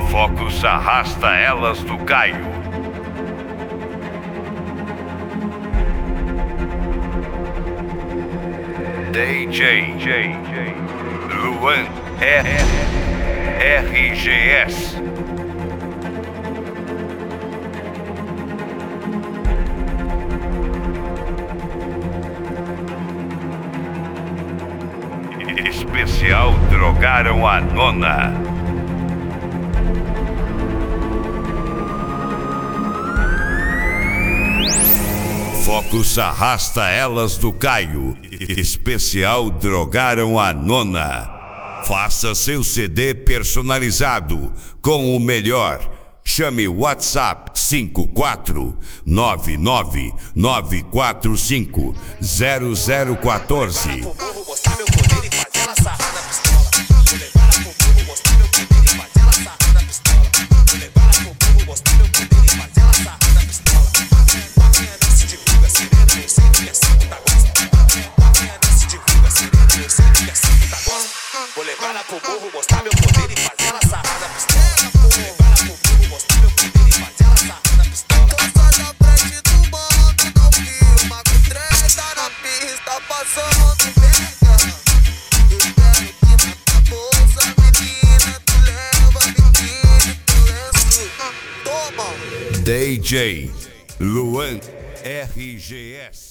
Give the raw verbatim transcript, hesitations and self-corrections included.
Focus arrasta elas do Caio. D J Luan R G S. Especial Drogaram a Nona. Focus arrasta elas do Caio. Especial Drogaram a Nona. Faça seu C D personalizado com o melhor. Chame o WhatsApp cinco quatro nove nove nove quatro cinco zero zero um quatro. Vou levar ela pro morro, mostrar meu poder e fazer ela sarrar na pistola. Vou levar ela pro morro, mostrar meu poder e fazer ela sarrar na pistola. Tô só na frente do banco, não filma com treta na pista, passando pega. Espero que na bolsa, menina, tu leva biquíni pro lenço. Toma! D J Luan R G S.